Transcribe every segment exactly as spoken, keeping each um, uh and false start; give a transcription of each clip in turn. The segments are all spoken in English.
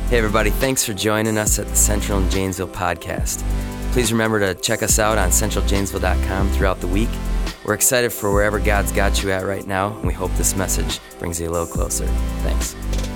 Hey everybody, thanks for joining us at the Central and Janesville podcast. Please remember to check us out on central janesville dot com throughout the week. We're excited for wherever God's got you at right now, and we hope this message brings you a little closer. Thanks.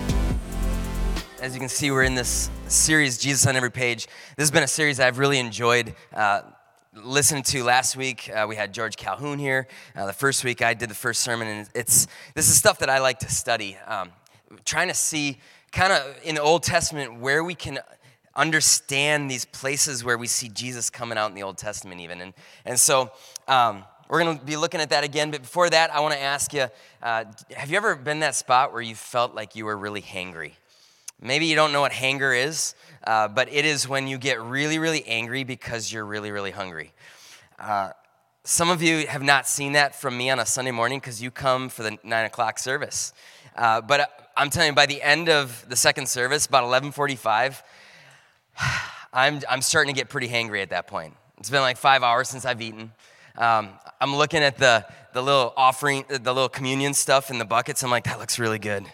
As you can see, we're in this series, Jesus on Every Page. This has been a series I've really enjoyed uh, listening to. Last week, uh, we had George Calhoun here. Uh, the first week, I did the first sermon, and it's this is stuff that I like to study, um, trying to see kind of in the Old Testament where we can understand these places where we see Jesus coming out in the Old Testament even. And, and so um, we're going to be looking at that again. But before that, I want to ask you, uh, have you ever been in that spot where you felt like you were really hangry? Maybe you don't know what hanger is, uh, but it is when you get really, really angry because you're really, really hungry. Uh, some of you have not seen that from me on a Sunday morning because you come for the nine o'clock service. Uh, but I'm telling you, by the end of the second service, about eleven forty-five, I'm I'm starting to get pretty hangry at that point. It's been like five hours since I've eaten. Um, I'm looking at the the little offering, the little communion stuff in the buckets. I'm like, that looks really good.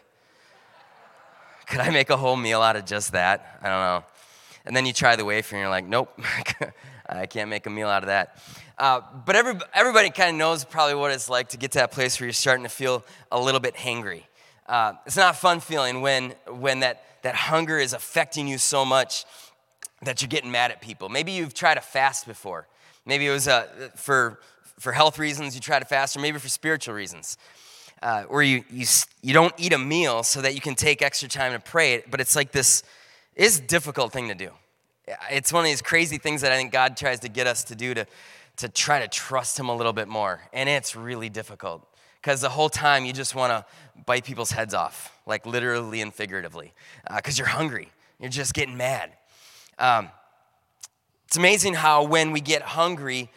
Could I make a whole meal out of just that? I don't know. And then you try the wafer, and you're like, nope, I can't make a meal out of that. Uh, but every, everybody kind of knows probably what it's like to get to that place where you're starting to feel a little bit hangry. Uh, it's not a fun feeling when when that, that hunger is affecting you so much that you're getting mad at people. Maybe you've tried to fast before. Maybe it was uh, for for health reasons you tried to fast, or maybe for spiritual reasons. Uh, where you, you you don't eat a meal so that you can take extra time to pray, but it's like this is a difficult thing to do. It's one of these crazy things that I think God tries to get us to do to, to try to trust him a little bit more, and it's really difficult. Because the whole time you just want to bite people's heads off, like literally and figuratively, because uh, you're hungry. You're just getting mad. Um, it's amazing how when we get hungry,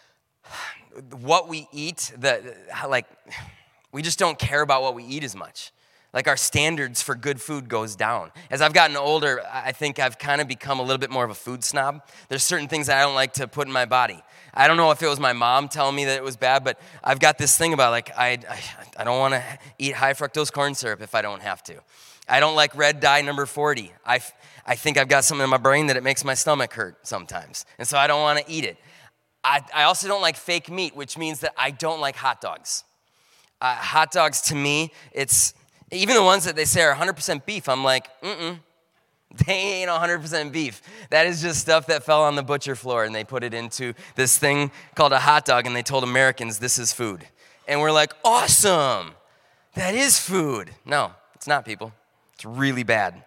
what we eat, the how, like we just don't care about what we eat as much. Like our standards for good food goes down. As I've gotten older, I think I've kind of become a little bit more of a food snob. There's certain things that I don't like to put in my body. I don't know if it was my mom telling me that it was bad, but I've got this thing about like, I, I, I don't want to eat high fructose corn syrup if I don't have to. I don't like red dye number forty. I, I think I've got something in my brain that it makes my stomach hurt sometimes, and so I don't want to eat it. I, I also don't like fake meat, which means that I don't like hot dogs. Uh, hot dogs to me, it's, even the ones that they say are one hundred percent beef, I'm like, mm-mm. They ain't one hundred percent beef. That is just stuff that fell on the butcher floor, and they put it into this thing called a hot dog, and they told Americans this is food. And we're like, awesome. That is food. No, it's not, people. It's really bad.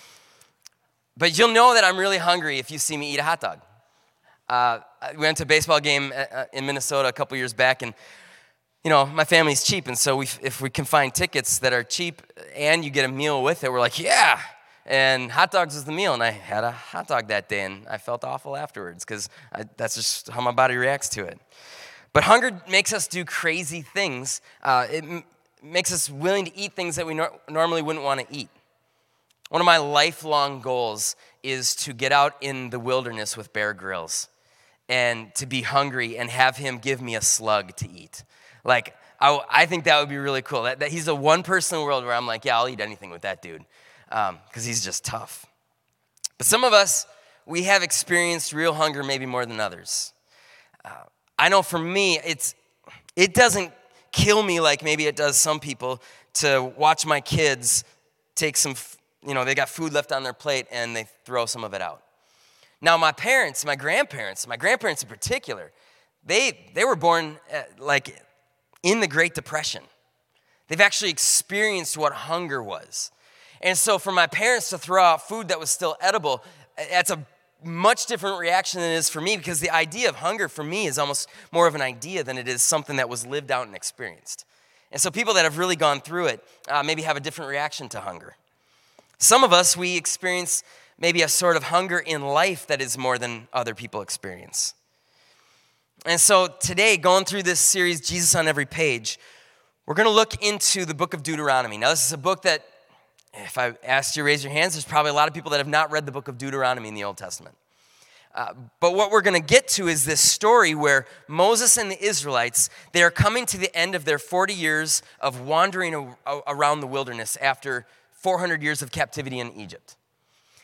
But you'll know that I'm really hungry if you see me eat a hot dog. Uh, we went to a baseball game in Minnesota a couple years back, and you know, my family's cheap, and so we, if we can find tickets that are cheap and you get a meal with it, we're like, yeah. And hot dogs was the meal, and I had a hot dog that day, and I felt awful afterwards because that's just how my body reacts to it. But hunger makes us do crazy things. Uh, it m- makes us willing to eat things that we nor- normally wouldn't want to eat. One of my lifelong goals is to get out in the wilderness with Bear Grylls and to be hungry and have him give me a slug to eat. Like, I, I think that would be really cool. That, that he's the one person in the world where I'm like, yeah, I'll eat anything with that dude. Because um, he's just tough. But some of us, we have experienced real hunger maybe more than others. Uh, I know for me, it's it doesn't kill me like maybe it does some people to watch my kids take some, you know, they got food left on their plate and they throw some of it out. Now, my parents, my grandparents, my grandparents in particular, they they were born uh, like in the Great Depression. They've actually experienced what hunger was. And so for my parents to throw out food that was still edible, that's a much different reaction than it is for me, because the idea of hunger for me is almost more of an idea than it is something that was lived out and experienced. And so people that have really gone through it uh, maybe have a different reaction to hunger. Some of us, we experience maybe a sort of hunger in life that is more than other people experience. And so today, going through this series, Jesus on Every Page, we're going to look into the book of Deuteronomy. Now, this is a book that, if I asked you to raise your hands, there's probably a lot of people that have not read the book of Deuteronomy in the Old Testament. Uh, but what we're going to get to is this story where Moses and the Israelites, they are coming to the end of their forty years of wandering a- around the wilderness after four hundred years of captivity in Egypt.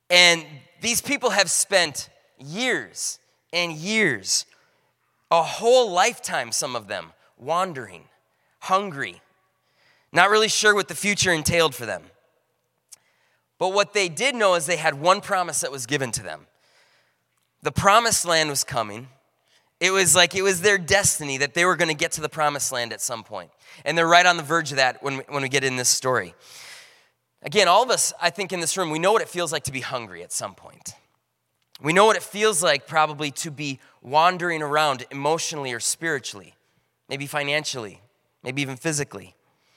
And these people have spent years and years, a whole lifetime, some of them, wandering, hungry, not really sure what the future entailed for them. But what they did know is they had one promise that was given to them. The promised land was coming. It was like it was their destiny that they were going to get to the promised land at some point. And they're right on the verge of that when we, when we get in this story. Again, all of us, I think in this room, we know what it feels like to be hungry at some point. We know what it feels like probably to be wandering around emotionally or spiritually, maybe financially, maybe even physically.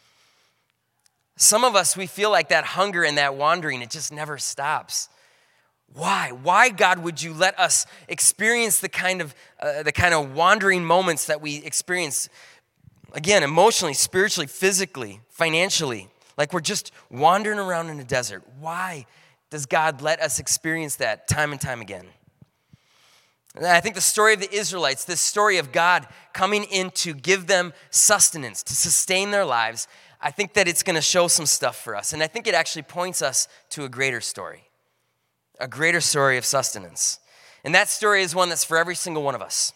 Some of us, we feel like that hunger and that wandering, it just never stops. Why? Why, God, would you let us experience the kind of uh, the kind of wandering moments that we experience, again, emotionally, spiritually, physically, financially, like we're just wandering around in a desert? Why does God let us experience that time and time again? And I think the story of the Israelites, this story of God coming in to give them sustenance, to sustain their lives, I think that it's going to show some stuff for us. And I think it actually points us to a greater story, a greater story of sustenance. And that story is one that's for every single one of us.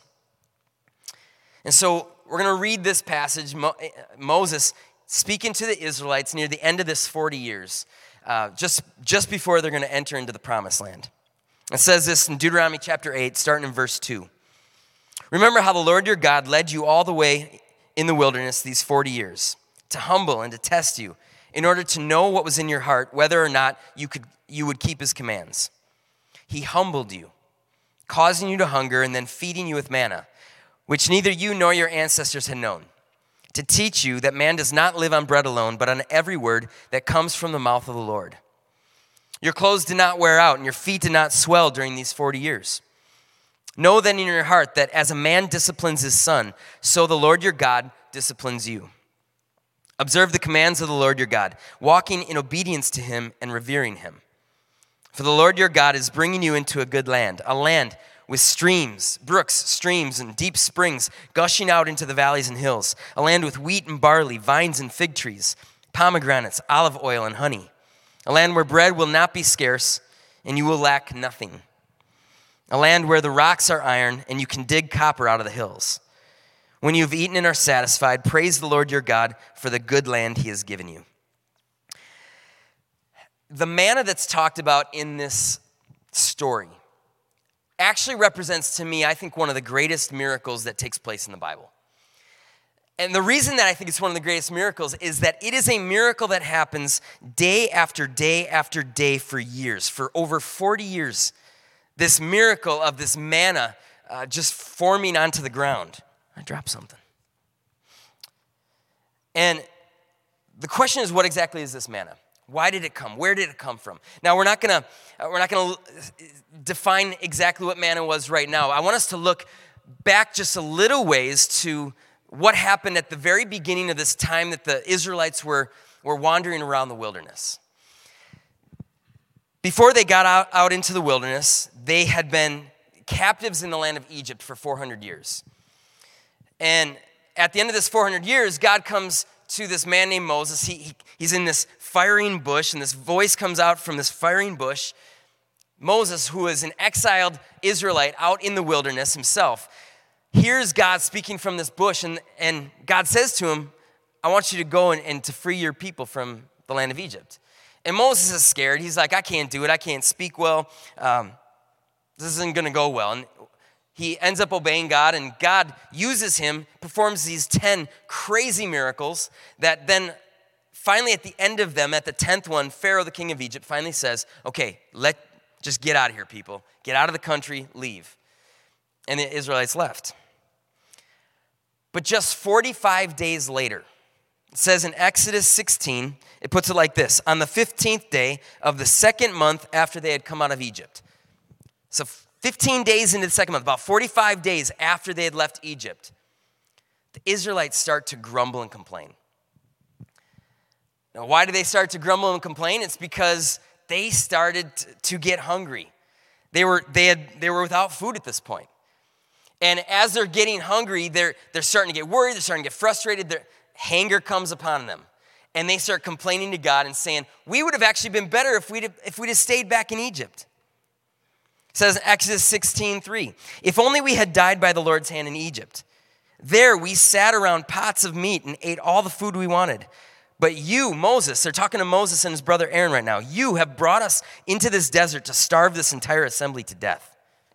And so we're going to read this passage, Mo- Moses speaking to the Israelites near the end of this forty years, uh, just, just before they're going to enter into the promised land. It says this in Deuteronomy chapter eight, starting in verse two. Remember how the Lord your God led you all the way in the wilderness these forty years, to humble and to test you, in order to know what was in your heart, whether or not you could you would keep his commands. He humbled you, causing you to hunger and then feeding you with manna, which neither you nor your ancestors had known, to teach you that man does not live on bread alone, but on every word that comes from the mouth of the Lord. Your clothes did not wear out, and your feet did not swell during these forty years. Know then in your heart that as a man disciplines his son, so the Lord your God disciplines you. Observe the commands of the Lord your God, walking in obedience to him and revering him. For the Lord your God is bringing you into a good land, a land with streams, brooks, streams, and deep springs gushing out into the valleys and hills, a land with wheat and barley, vines and fig trees, pomegranates, olive oil, and honey, a land where bread will not be scarce and you will lack nothing, a land where the rocks are iron and you can dig copper out of the hills. When you have eaten and are satisfied, praise the Lord your God for the good land he has given you. The manna that's talked about in this story actually represents to me, I think, one of the greatest miracles that takes place in the Bible. And the reason that I think it's one of the greatest miracles is that it is a miracle that happens day after day after day for years, for over forty years. This miracle of this manna uh, just forming onto the ground. I dropped something. And the question is, what exactly is this manna? Why did it come? Where did it come from? Now, we're not going to we're not going to define exactly what manna was right now. I want us to look back just a little ways to what happened at the very beginning of this time that the Israelites were, were wandering around the wilderness. Before they got out, out into the wilderness, they had been captives in the land of Egypt for four hundred years. And at the end of this four hundred years, God comes to this man named Moses. He, he He's in this firing bush, and this voice comes out from this firing bush. Moses, who is an exiled Israelite out in the wilderness himself, hears God speaking from this bush, and, and God says to him, I want you to go and, and to free your people from the land of Egypt. And Moses is scared. He's like, I can't do it. I can't speak well. Um, this isn't going to go well. And he ends up obeying God, and God uses him, performs these ten crazy miracles that then finally at the end of them, at the tenth one, Pharaoh, the king of Egypt, finally says, okay, let just get out of here, people. Get out of the country, leave. And the Israelites left. But just forty-five days later, it says in Exodus sixteen, it puts it like this: on the fifteenth day of the second month after they had come out of Egypt. So fifteen days into the second month, about forty-five days after they had left Egypt, the Israelites start to grumble and complain. Now, why do they start to grumble and complain? It's because they started to get hungry. They were, they had, they were without food at this point. And as they're getting hungry, they're, they're starting to get worried, they're starting to get frustrated, their anger comes upon them. and they start complaining to God and saying, we would have actually been better if we'd have, if we'd have stayed back in Egypt. It says in Exodus sixteen three, if only we had died by the Lord's hand in Egypt. There we sat around pots of meat and ate all the food we wanted. But you, Moses, they're talking to Moses and his brother Aaron right now, you have brought us into this desert to starve this entire assembly to death.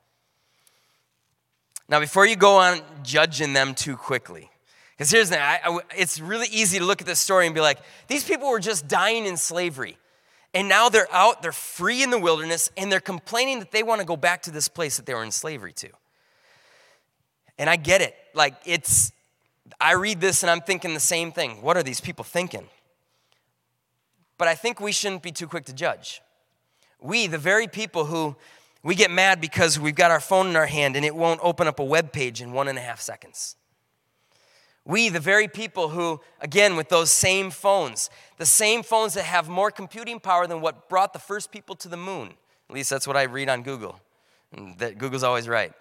Now, before you go on judging them too quickly, because here's the thing, I, I, it's really easy to look at this story and be like, these people were just dying in slavery. And now they're out, they're free in the wilderness, and they're complaining that they want to go back to this place that they were in slavery to. And I get it. Like, it's, I read this and I'm thinking the same thing. What are these people thinking? But I think we shouldn't be too quick to judge. We, the very people who, we get mad because we've got our phone in our hand and it won't open up a web page in one and a half seconds. We, the very people who, again, with those same phones, the same phones that have more computing power than what brought the first people to the moon. At least that's what I read on Google. And that Google's always right.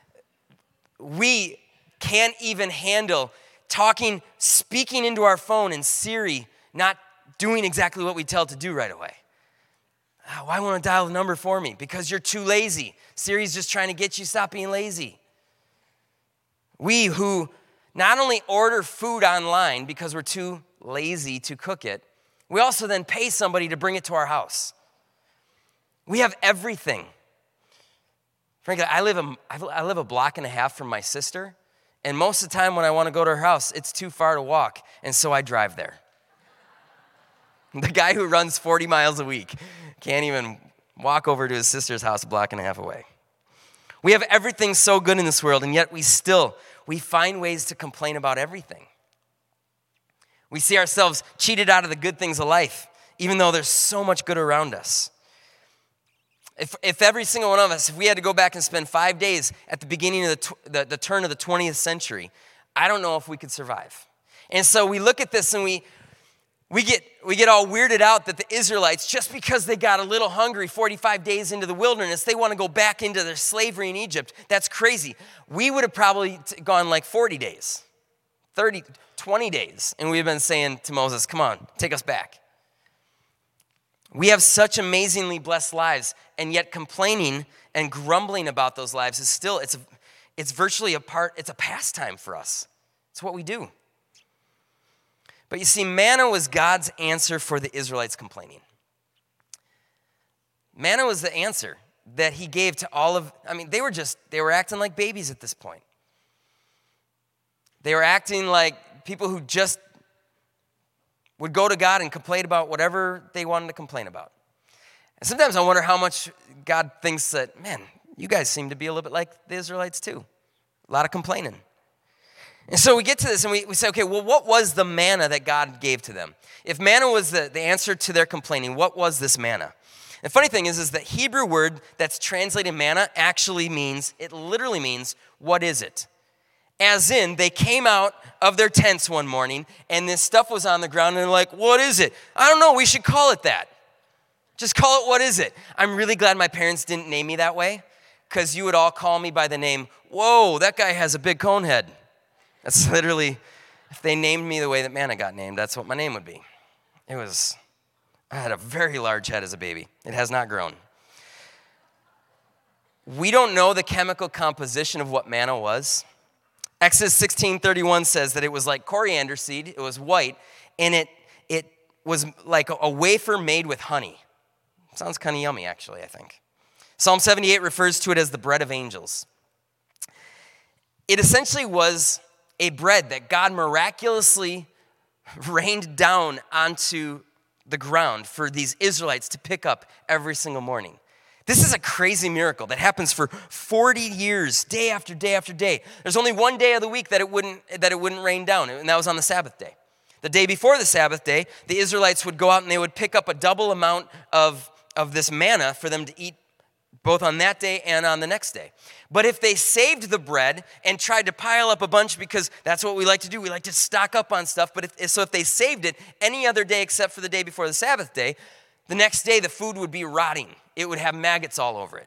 We can't even handle talking, speaking into our phone and Siri not doing exactly what we tell it to do right away. Oh, why won't it dial the number for me? Because you're too lazy. Siri's just trying to get you to stop being lazy. We who not only order food online because we're too lazy to cook it, we also then pay somebody to bring it to our house. We have everything. Frankly, I live a, I live a block and a half from my sister, and most of the time when I want to go to her house, it's too far to walk, and so I drive there. The guy who runs forty miles a week can't even walk over to his sister's house a block and a half away. We have everything so good in this world, and yet we still, we find ways to complain about everything. We see ourselves cheated out of the good things of life, even though there's so much good around us. If, if every single one of us, if we had to go back and spend five days at the beginning of the, tw- the, the turn of the twentieth century, I don't know if we could survive. And so we look at this and we we get we get all weirded out that the Israelites, just because they got a little hungry forty-five days into the wilderness, they want to go back into their slavery in Egypt. That's crazy. We would have probably t- gone like forty days, thirty, twenty days, and we've been saying to Moses, come on, take us back. We have such amazingly blessed lives, and yet complaining and grumbling about those lives is still, it's, a, it's virtually a part, it's a pastime for us. It's what we do. But you see, manna was God's answer for the Israelites complaining. Manna was the answer that he gave to all of, I mean, they were just, they were acting like babies at this point. They were acting like people who just would go to God and complain about whatever they wanted to complain about. And sometimes I wonder how much God thinks that, man, you guys seem to be a little bit like the Israelites too. A lot of complaining. And so we get to this and we, we say, okay, well, what was the manna that God gave to them? If manna was the, the answer to their complaining, what was this manna? The funny thing is, is that Hebrew word that's translated manna actually means, it literally means, what is it? As in, they came out of their tents one morning, and this stuff was on the ground, and they're like, what is it? I don't know, we should call it that. Just call it what is it? I'm really glad my parents didn't name me that way, because you would all call me by the name, whoa, that guy has a big cone head. That's literally, if they named me the way that manna got named, that's what my name would be. It was, I had a very large head as a baby. It has not grown. We don't know the chemical composition of what manna was. Exodus sixteen thirty-one says that it was like coriander seed, it was white, and it it was like a, a wafer made with honey. Sounds kind of yummy, actually, I think. Psalm seventy-eight refers to it as the bread of angels. It essentially was a bread that God miraculously rained down onto the ground for these Israelites to pick up every single morning. This is a crazy miracle that happens for forty years, day after day after day. There's only one day of the week that it wouldn't that it wouldn't rain down, and that was on the Sabbath day. The day before the Sabbath day, the Israelites would go out and they would pick up a double amount of, of this manna for them to eat both on that day and on the next day. But if they saved the bread and tried to pile up a bunch, because that's what we like to do, we like to stock up on stuff, but if, so if they saved it any other day except for the day before the Sabbath day, the next day the food would be rotting. It would have maggots all over it.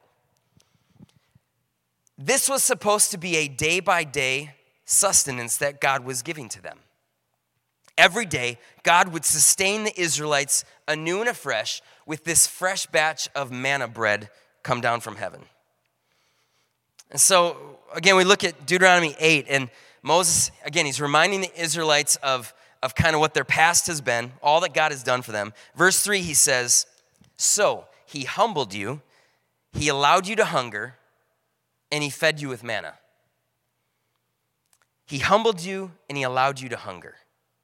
This was supposed to be a day-by-day sustenance that God was giving to them. Every day, God would sustain the Israelites anew and afresh with this fresh batch of manna bread come down from heaven. And so, again, we look at Deuteronomy eight, and Moses, again, he's reminding the Israelites of, of kind of what their past has been, all that God has done for them. Verse three, he says, so he humbled you, he allowed you to hunger, and he fed you with manna. He humbled you, and he allowed you to hunger.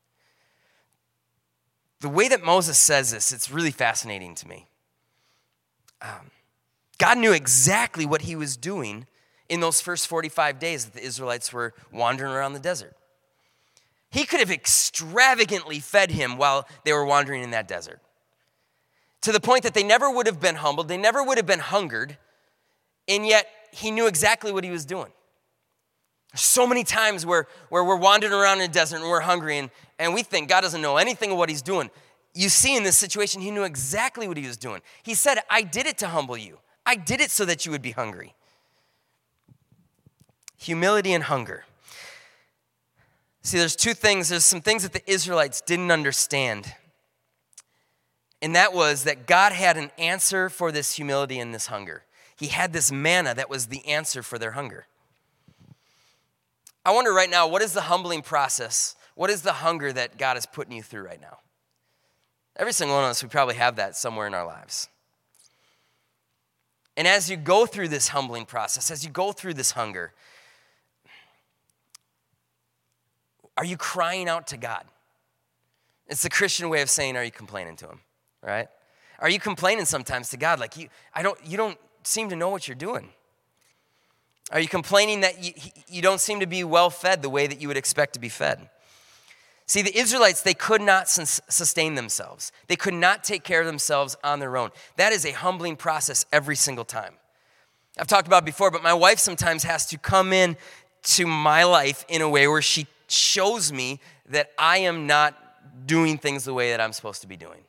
The way that Moses says this, it's really fascinating to me. Um, God knew exactly what he was doing in those first forty-five days that the Israelites were wandering around the desert. He could have extravagantly fed him while they were wandering in that desert, to the point that they never would have been humbled, they never would have been hungered, and yet he knew exactly what he was doing. There's so many times where, where we're wandering around in the desert and we're hungry, and, and we think God doesn't know anything of what he's doing. You see in this situation, he knew exactly what he was doing. He said, I did it to humble you. I did it so that you would be hungry. Humility and hunger. See, there's two things. There's some things that the Israelites didn't understand. And that was that God had an answer for this humility and this hunger. He had this manna that was the answer for their hunger. I wonder right now, what is the humbling process? What is the hunger that God is putting you through right now? Every single one of us, we probably have that somewhere in our lives. And as you go through this humbling process, as you go through this hunger, are you crying out to God? It's the Christian way of saying, are you complaining to him, right? Are you complaining sometimes to God? Like, you, I don't, you don't seem to know what you're doing. Are you complaining that you, you don't seem to be well fed the way that you would expect to be fed? See, the Israelites, they could not sustain themselves. They could not take care of themselves on their own. That is a humbling process every single time. I've talked about it before, but my wife sometimes has to come in to my life in a way where she shows me that I am not doing things the way that I'm supposed to be doing.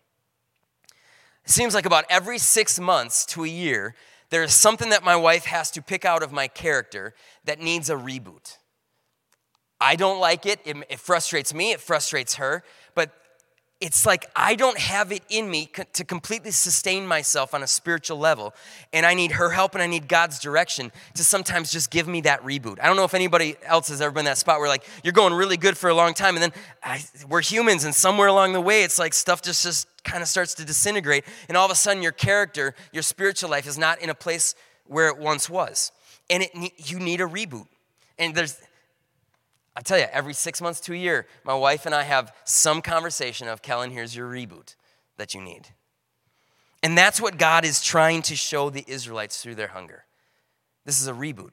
It seems like about every six months to a year, there is something that my wife has to pick out of my character that needs a reboot. I don't like it. It, it frustrates me. It frustrates her. But it's like I don't have it in me co- to completely sustain myself on a spiritual level. And I need her help and I need God's direction to sometimes just give me that reboot. I don't know if anybody else has ever been in that spot where like you're going really good for a long time and then I, we're humans and somewhere along the way it's like stuff just, just kind of starts to disintegrate. And all of a sudden your character, your spiritual life is not in a place where it once was. And it you need a reboot. And there's... I tell you, every six months to a year, my wife and I have some conversation of, Kellen, here's your reboot that you need. And that's what God is trying to show the Israelites through their hunger. This is a reboot.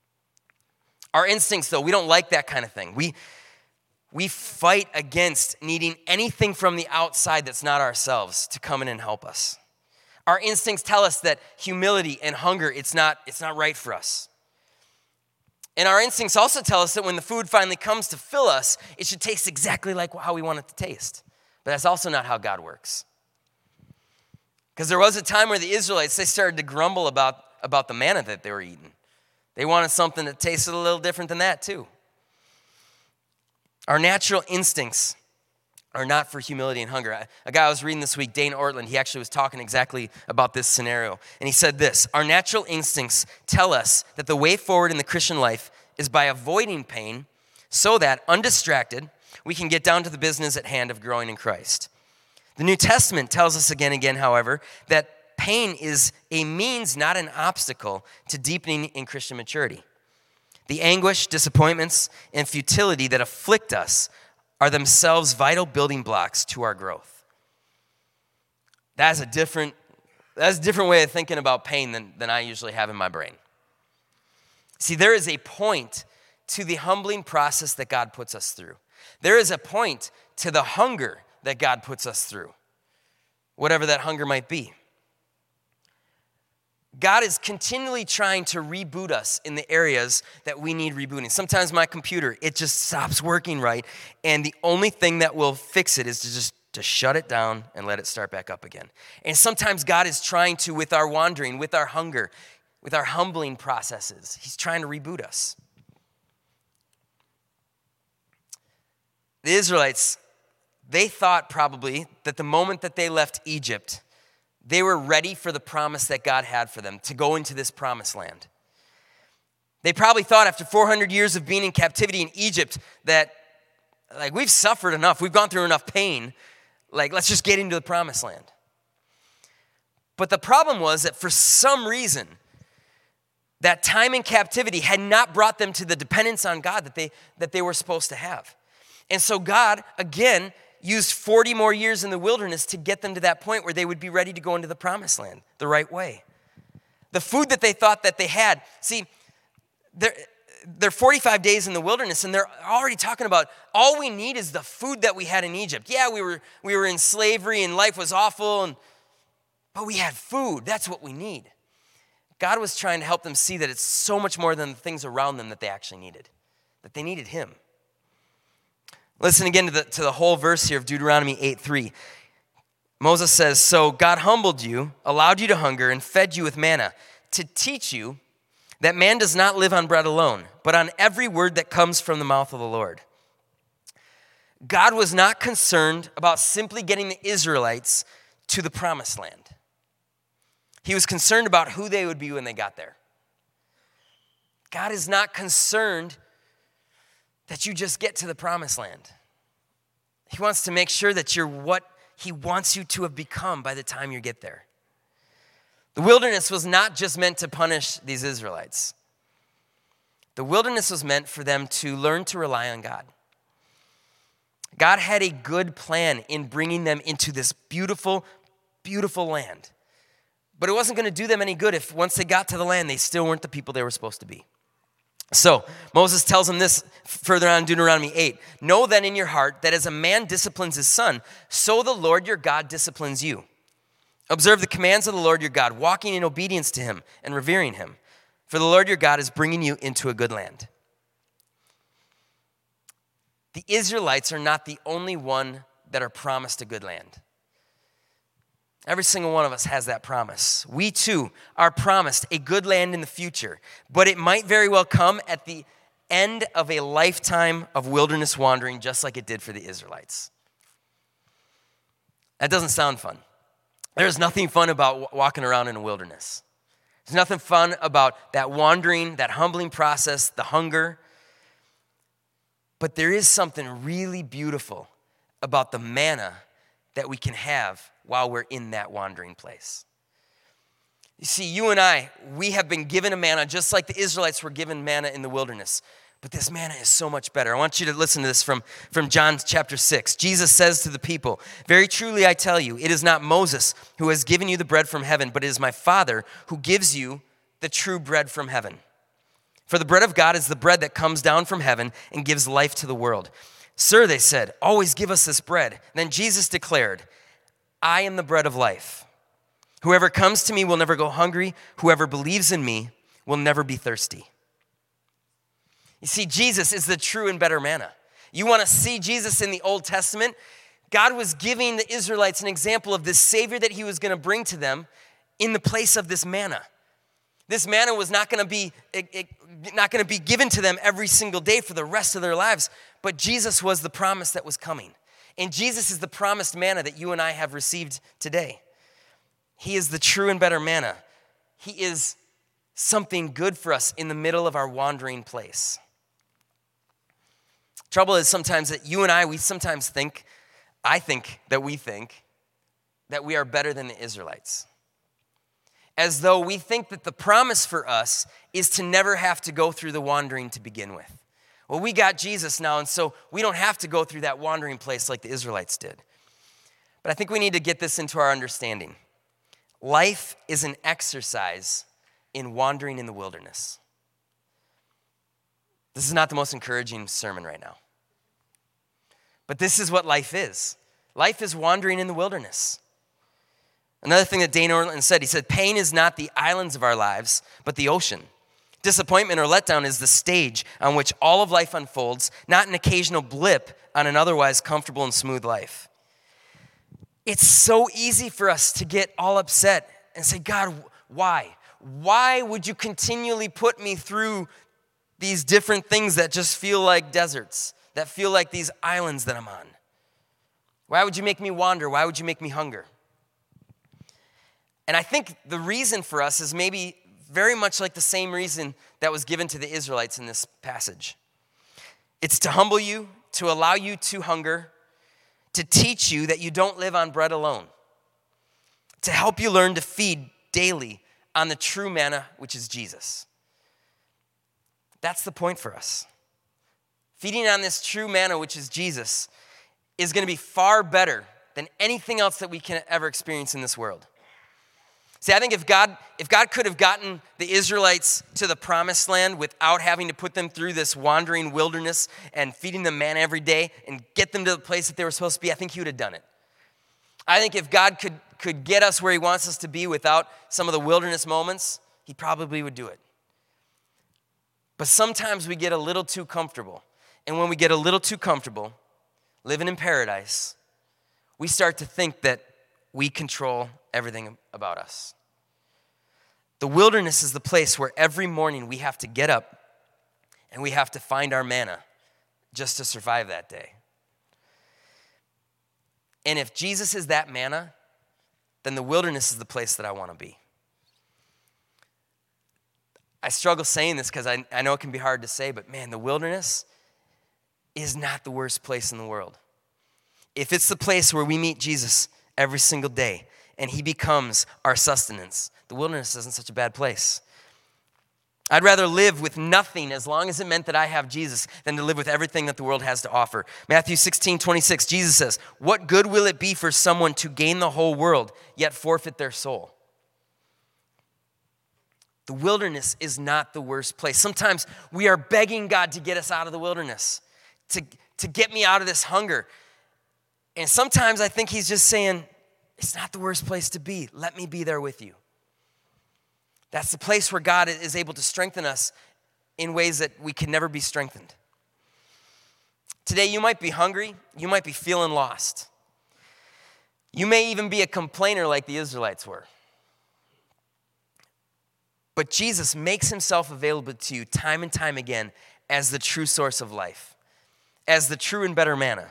Our instincts, though, we don't like that kind of thing. We, we fight against needing anything from the outside that's not ourselves to come in and help us. Our instincts tell us that humility and hunger, it's not, it's not right for us. And our instincts also tell us that when the food finally comes to fill us, it should taste exactly like how we want it to taste. But that's also not how God works. Because there was a time where the Israelites, they started to grumble about, about the manna that they were eating. They wanted something that tasted a little different than that too. Our natural instincts are not for humility and hunger. A guy I was reading this week, Dane Ortland, he actually was talking exactly about this scenario. And he said this, our natural instincts tell us that the way forward in the Christian life is by avoiding pain so that, undistracted, we can get down to the business at hand of growing in Christ. The New Testament tells us again and again, however, that pain is a means, not an obstacle, to deepening in Christian maturity. The anguish, disappointments, and futility that afflict us are themselves vital building blocks to our growth. That's a different, that's a different way of thinking about pain than, than I usually have in my brain. See, there is a point to the humbling process that God puts us through. There is a point to the hunger that God puts us through, whatever that hunger might be. God is continually trying to reboot us in the areas that we need rebooting. Sometimes my computer, it just stops working right, and the only thing that will fix it is to just to shut it down and let it start back up again. And sometimes God is trying to, with our wandering, with our hunger, with our humbling processes, he's trying to reboot us. The Israelites, they thought probably that the moment that they left Egypt, they were ready for the promise that God had for them, to go into this promised land. They probably thought after four hundred years of being in captivity in Egypt that, like, we've suffered enough, we've gone through enough pain, like, let's just get into the promised land. But the problem was that for some reason, that time in captivity had not brought them to the dependence on God that they, that they were supposed to have. And so God, again, used forty more years in the wilderness to get them to that point where they would be ready to go into the promised land the right way. The food that they thought that they had, see, they're, they're forty-five days in the wilderness, and they're already talking about all we need is the food that we had in Egypt. Yeah, we were we were in slavery and life was awful, and but we had food. That's what we need. God was trying to help them see that it's so much more than the things around them that they actually needed, that they needed him. Listen again to the, to the whole verse here of Deuteronomy eight three. Moses says, so God humbled you, allowed you to hunger, and fed you with manna to teach you that man does not live on bread alone, but on every word that comes from the mouth of the Lord. God was not concerned about simply getting the Israelites to the promised land. He was concerned about who they would be when they got there. God is not concerned that you just get to the promised land. He wants to make sure that you're what he wants you to have become by the time you get there. The wilderness was not just meant to punish these Israelites. The wilderness was meant for them to learn to rely on God. God had a good plan in bringing them into this beautiful, beautiful land. But it wasn't going to do them any good if once they got to the land, they still weren't the people they were supposed to be. So Moses tells them this further on in Deuteronomy eight. Know then in your heart that as a man disciplines his son, so the Lord your God disciplines you. Observe the commands of the Lord your God, walking in obedience to him and revering him. For the Lord your God is bringing you into a good land. The Israelites are not the only one that are promised a good land. Every single one of us has that promise. We too are promised a good land in the future, but it might very well come at the end of a lifetime of wilderness wandering, just like it did for the Israelites. That doesn't sound fun. There's nothing fun about walking around in a wilderness. There's nothing fun about that wandering, that humbling process, the hunger. But there is something really beautiful about the manna that we can have while we're in that wandering place. You see, you and I, we have been given a manna just like the Israelites were given manna in the wilderness. But this manna is so much better. I want you to listen to this from, from John chapter six. Jesus says to the people, very truly I tell you, it is not Moses who has given you the bread from heaven, but it is my Father who gives you the true bread from heaven. For the bread of God is the bread that comes down from heaven and gives life to the world. Sir, they said, always give us this bread. Then Jesus declared, I am the bread of life. Whoever comes to me will never go hungry. Whoever believes in me will never be thirsty. You see, Jesus is the true and better manna. You want to see Jesus in the Old Testament? God was giving the Israelites an example of this Savior that he was going to bring to them in the place of this manna. This manna was not going to be it, it, not going to be given to them every single day for the rest of their lives, but Jesus was the promise that was coming. And Jesus is the promised manna that you and I have received today. He is the true and better manna. He is something good for us in the middle of our wandering place. Trouble is sometimes that you and I, we sometimes think, I think that we think, that we are better than the Israelites. As though we think that the promise for us is to never have to go through the wandering to begin with. Well, we got Jesus now, and so we don't have to go through that wandering place like the Israelites did. But I think we need to get this into our understanding. Life is an exercise in wandering in the wilderness. This is not the most encouraging sermon right now. But this is what life is. Life is wandering in the wilderness. Another thing that Dane Ortlund said, he said, pain is not the islands of our lives, but the ocean. Disappointment or letdown is the stage on which all of life unfolds, not an occasional blip on an otherwise comfortable and smooth life. It's so easy for us to get all upset and say, God, why? Why would you continually put me through these different things that just feel like deserts, that feel like these islands that I'm on? Why would you make me wander? Why would you make me hunger? And I think the reason for us is maybe very much like the same reason that was given to the Israelites in this passage. It's to humble you, to allow you to hunger, to teach you that you don't live on bread alone, to help you learn to feed daily on the true manna, which is Jesus. That's the point for us. Feeding on this true manna, which is Jesus, is going to be far better than anything else that we can ever experience in this world. See, I think if God, if God could have gotten the Israelites to the promised land without having to put them through this wandering wilderness and feeding them manna every day and get them to the place that they were supposed to be, I think he would have done it. I think if God could, could get us where he wants us to be without some of the wilderness moments, he probably would do it. But sometimes we get a little too comfortable. And when we get a little too comfortable living in paradise, we start to think that we control everything about us. The wilderness is the place where every morning we have to get up and we have to find our manna just to survive that day. And if Jesus is that manna, then the wilderness is the place that I want to be. I struggle saying this because I, I know it can be hard to say, but man, the wilderness is not the worst place in the world. If it's the place where we meet Jesus every single day and he becomes our sustenance, the wilderness isn't such a bad place. I'd rather live with nothing as long as it meant that I have Jesus than to live with everything that the world has to offer. Matthew sixteen twenty-six, Jesus says, "What good will it be for someone to gain the whole world, yet forfeit their soul?" The wilderness is not the worst place. Sometimes we are begging God to get us out of the wilderness, to, to get me out of this hunger. And sometimes I think he's just saying, it's not the worst place to be. Let me be there with you. That's the place where God is able to strengthen us in ways that we can never be strengthened. Today you might be hungry. You might be feeling lost. You may even be a complainer like the Israelites were. But Jesus makes himself available to you time and time again as the true source of life, as the true and better manna.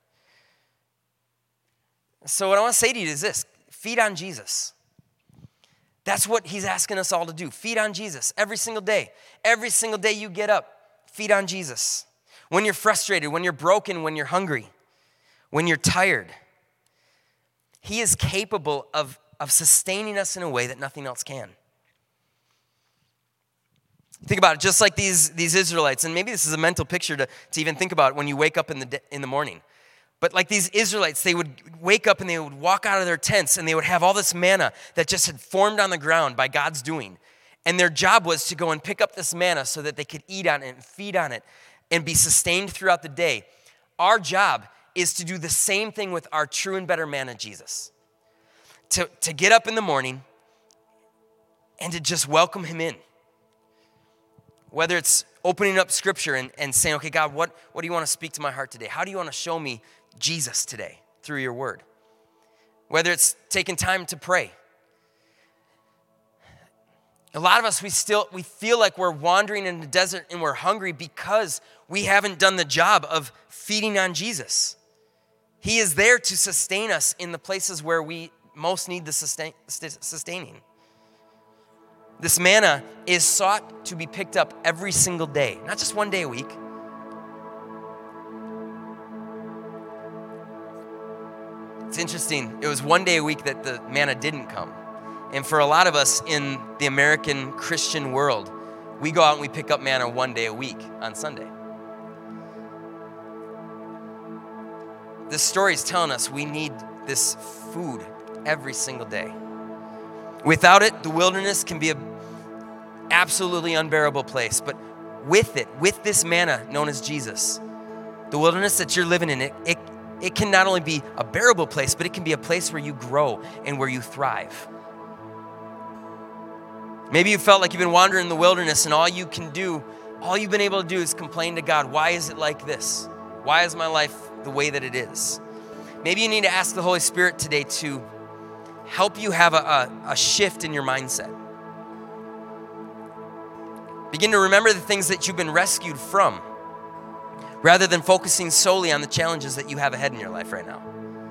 So what I want to say to you is this: feed on Jesus. That's what he's asking us all to do. Feed on Jesus every single day. Every single day you get up, feed on Jesus. When you're frustrated, when you're broken, when you're hungry, when you're tired, he is capable of, of sustaining us in a way that nothing else can. Think about it, just like these, these Israelites, and maybe this is a mental picture to, to even think about when you wake up in the, in the morning. But like these Israelites, they would wake up and they would walk out of their tents and they would have all this manna that just had formed on the ground by God's doing. And their job was to go and pick up this manna so that they could eat on it and feed on it and be sustained throughout the day. Our job is to do the same thing with our true and better manna, Jesus. To, to get up in the morning and to just welcome him in. Whether it's opening up scripture and, and saying, okay, God, what, what do you want to speak to my heart today? How do you want to show me Jesus today through your word? Whether it's taking time to pray. A lot of us, we still, we feel like we're wandering in the desert and we're hungry because we haven't done the job of feeding on Jesus. He is there to sustain us in the places where we most need the sustain, sustaining. This manna is sought to be picked up every single day, not just one day a week. It's interesting. It was one day a week that the manna didn't come. And for a lot of us in the American Christian world, we go out and we pick up manna one day a week on Sunday. This story is telling us we need this food every single day. Without it, the wilderness can be an absolutely unbearable place. But with it, with this manna known as Jesus, the wilderness that you're living in, it, it, it can not only be a bearable place, but it can be a place where you grow and where you thrive. Maybe you felt like you've been wandering in the wilderness and all you can do, all you've been able to do is complain to God. Why is it like this? Why is my life the way that it is? Maybe you need to ask the Holy Spirit today to help you have a, a, a shift in your mindset. Begin to remember the things that you've been rescued from, rather than focusing solely on the challenges that you have ahead in your life right now.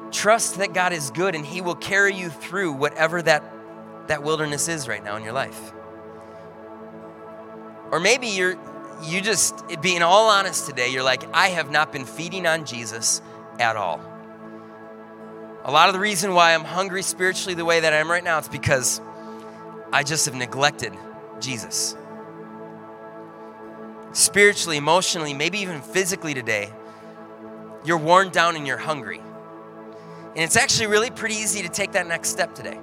Trust that God is good and he will carry you through whatever that, that wilderness is right now in your life. Or maybe you're, you just, being all honest today, you're like, I have not been feeding on Jesus at all. A lot of the reason why I'm hungry spiritually the way that I am right now, it's because I just have neglected Jesus. Spiritually, emotionally, maybe even physically today, you're worn down and you're hungry. And it's actually really pretty easy to take that next step today.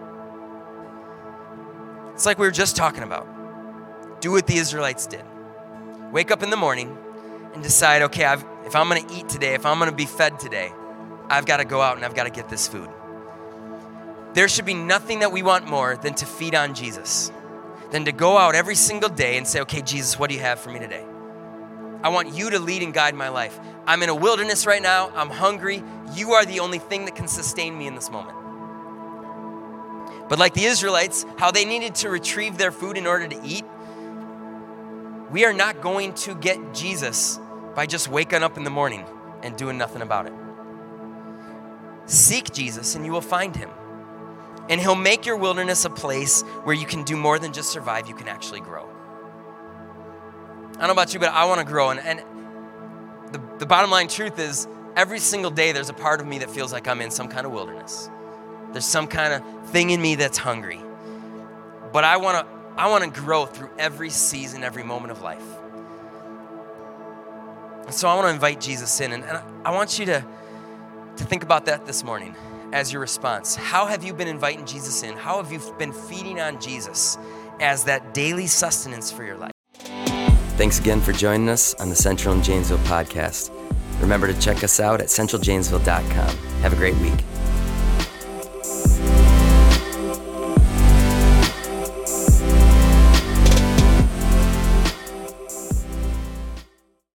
It's like we were just talking about. Do what the Israelites did. Wake up in the morning and decide, okay, I've, if I'm going to eat today, if I'm going to be fed today, I've got to go out and I've got to get this food. There should be nothing that we want more than to feed on Jesus, than to go out every single day and say, okay, Jesus, what do you have for me today? I want you to lead and guide my life. I'm in a wilderness right now. I'm hungry. You are the only thing that can sustain me in this moment. But like the Israelites, how they needed to retrieve their food in order to eat, we are not going to get Jesus by just waking up in the morning and doing nothing about it. Seek Jesus and you will find him. And he'll make your wilderness a place where you can do more than just survive, you can actually grow. I don't know about you, but I want to grow. And, and the, the bottom line truth is, every single day there's a part of me that feels like I'm in some kind of wilderness. There's some kind of thing in me that's hungry. But I want to I want to grow through every season, every moment of life. And so I want to invite Jesus in. And, and I want you to, to think about that this morning as your response. How have you been inviting Jesus in? How have you been feeding on Jesus as that daily sustenance for your life? Thanks again for joining us on the Central and Janesville podcast. Remember to check us out at central janesville dot com. Have a great week.